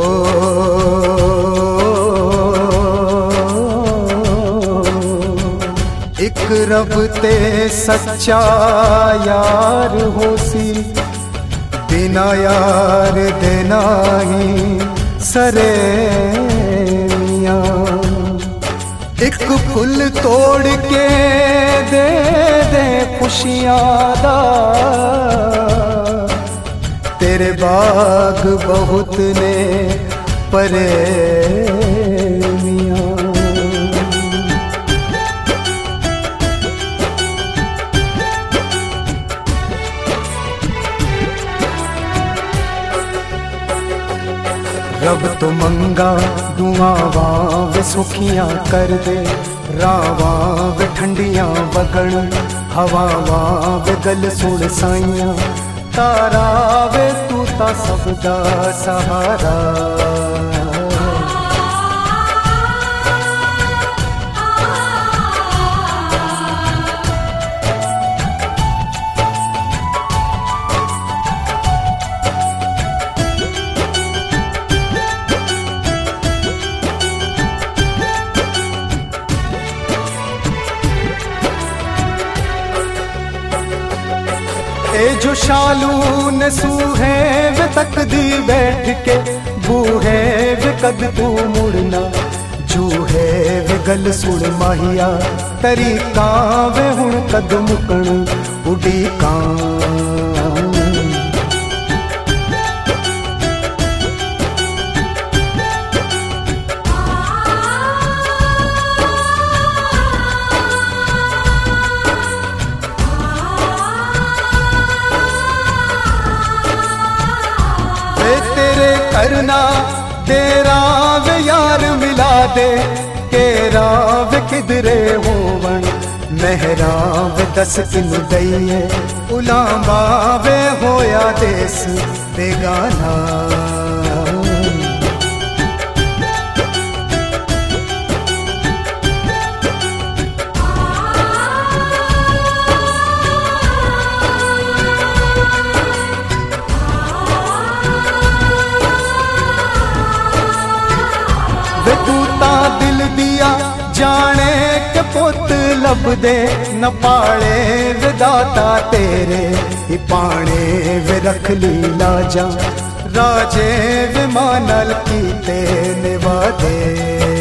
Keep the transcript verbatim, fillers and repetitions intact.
एक रब ते सच्चा यार होसी, बिना यार देना ही सरे मियां। एक फुल तोड़ के दे दे खुशियां दा, तेरे बाग बहुत ने परे मियां। रब तो मंगा दुआवां वे सुखियां कर दे, रावां वे ठंडियां वगण, हवावां वे गल सुन साइयां। तारा वे तू ता सबदा सहारा, ए जो शालू ने सूहे वे तकदी बैठ के, बूहे वे कद तू मुड़ना, जूहे वे गल सुन माहिया। तरीका वे हुण कद मुकण उड़ीका, करना तेरा वे यार मिला दे, केरा वे किधरे होवन, मेहरा वे दस किन दईए, उलामा वे होया देस बेगाना। तूता दिल दिया जाने के पुत लब दे, न पाले विदाता तेरे ही पाने वे रख ली लाजा। राजे वे मानल कीते निवादे।